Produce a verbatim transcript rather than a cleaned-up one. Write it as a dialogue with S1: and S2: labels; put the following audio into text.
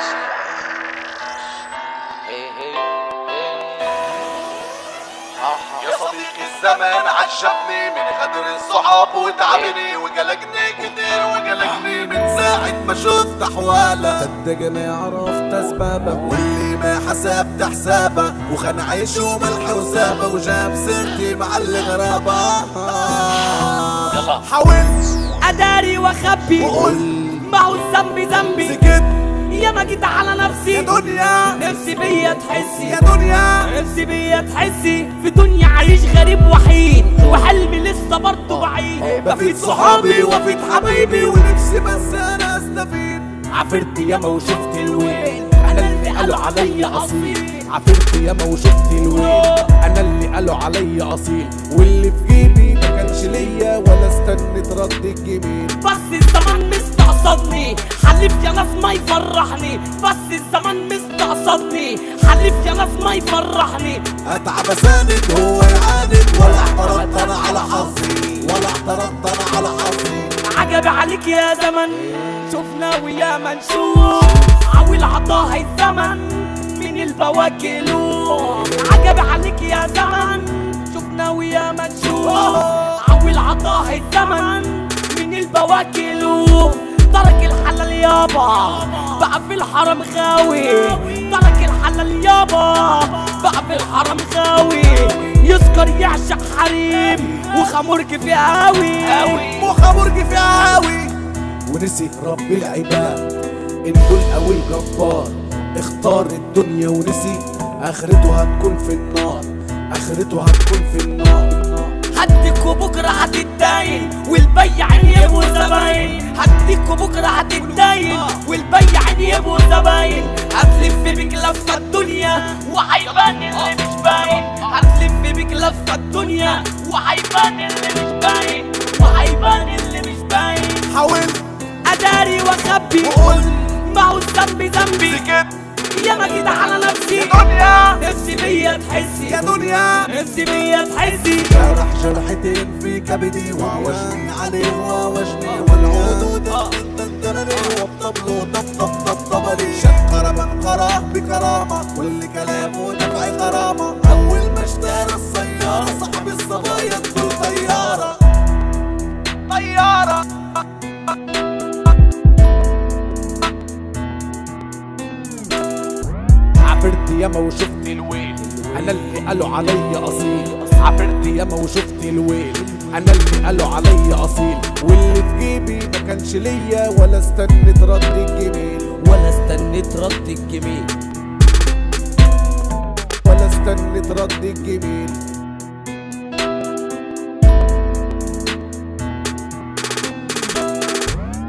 S1: يا صديقي الزمان عجبني من غدر الصحاب وتعبني وقلقني كتير وقلقني من ساعة ما شفت أحواله. صدق ما عرفت أسبابه واللي ما حسبت حسابه وخان عيش وملح وسابه وجاب سيرتي مع الغرابة. حاولت
S2: أداري وأخبي
S1: وقلت
S2: ما هو الذنب ذنبي،
S1: سكت
S2: يا ما جيت على نفسي
S1: يا دنيا،
S2: نفسي بيا تحسي
S1: يا دنيا،
S2: نفسي بيا تحسي في دنيا عايش غريب وحيد وحلمي لسه برضه بعيد.
S1: بفيد صحابي وفيد حبايبي ونفسي بس انا استفيد.
S2: عفرت ياما وشفت الويل انا اللي قالوا عليا اصيل،
S1: عفرت ياما وشفت الويل انا اللي قالوا عليا اصيل، واللي في جيبي ما كانش ليا ولا استنيت رد الجميل.
S2: بس الزمن مستقصدني حلف يا ناس ما يفرحني، بس الزمن مستقصدني حلف يا ناس ما يفرحني.
S1: اتعب اساند هو يعاند ولا اعترضت انا على حظي، ولا اعترضت انا على حظي.
S2: عجب عليك يا زمن شفنا ويا ما نشوف عويل عطاها الزمن من البواكلوم. عجب عليك يا زمن شفنا ويا ما نشوف عويل عطاها الزمن من البواكلوم. ترك الحلال يابا بقى في الحرم غاوي، ترك الحلال يابا بقى في الحرم غاوي. يسكر يعشق حريم وخمرج في قاوي،
S1: وخمرج في قاوي ونسي رب العباد ان دول قوي الجبار. اختار الدنيا ونسي اخرته هتكون في النار، اخرته هتكون في النار.
S2: هديكوا بكره هتتداين والبياعين يبقوا زباين، هديكوا بكره هتتداين والبياعين يبقوا زباين. هتلف بيك لفه الدنيا وهيبان اللي مش باين، هتلف بيك لفه الدنيا وهيبان اللي مش باين، وهيبان اللي مش باين.
S1: حاولت
S2: اداري واخبي
S1: وقلت
S2: ما هو الذنب ذنبي،
S1: سكت
S2: يا ما جيت على نفسي
S1: يا دنيا،
S2: نفسي بيا تحسي
S1: يا دنيا،
S2: نفسي بيا تحسي.
S1: جرح جرحتين في كبدي وعوجني عليه وعوجني والعود تنتنتنني والطبل طب طب طب طبلي. شق ربا قراه بكرامة واللي كلامه دفع غرامة. أول ما اشترى السيارة صاحب الصبايا ادخل طيارة طيارة. عفرت ياما وشفت الويل انا اللي قالوا عليا اصيل، عفرت ياما وشفت الويل انا اللي قالوا عليا اصيل، واللي في جيبي ما كانش ليا ولا استنيت رد الجميل،
S2: ولا استنيت رد الجميل،
S1: ولا استنيت رد الجميل.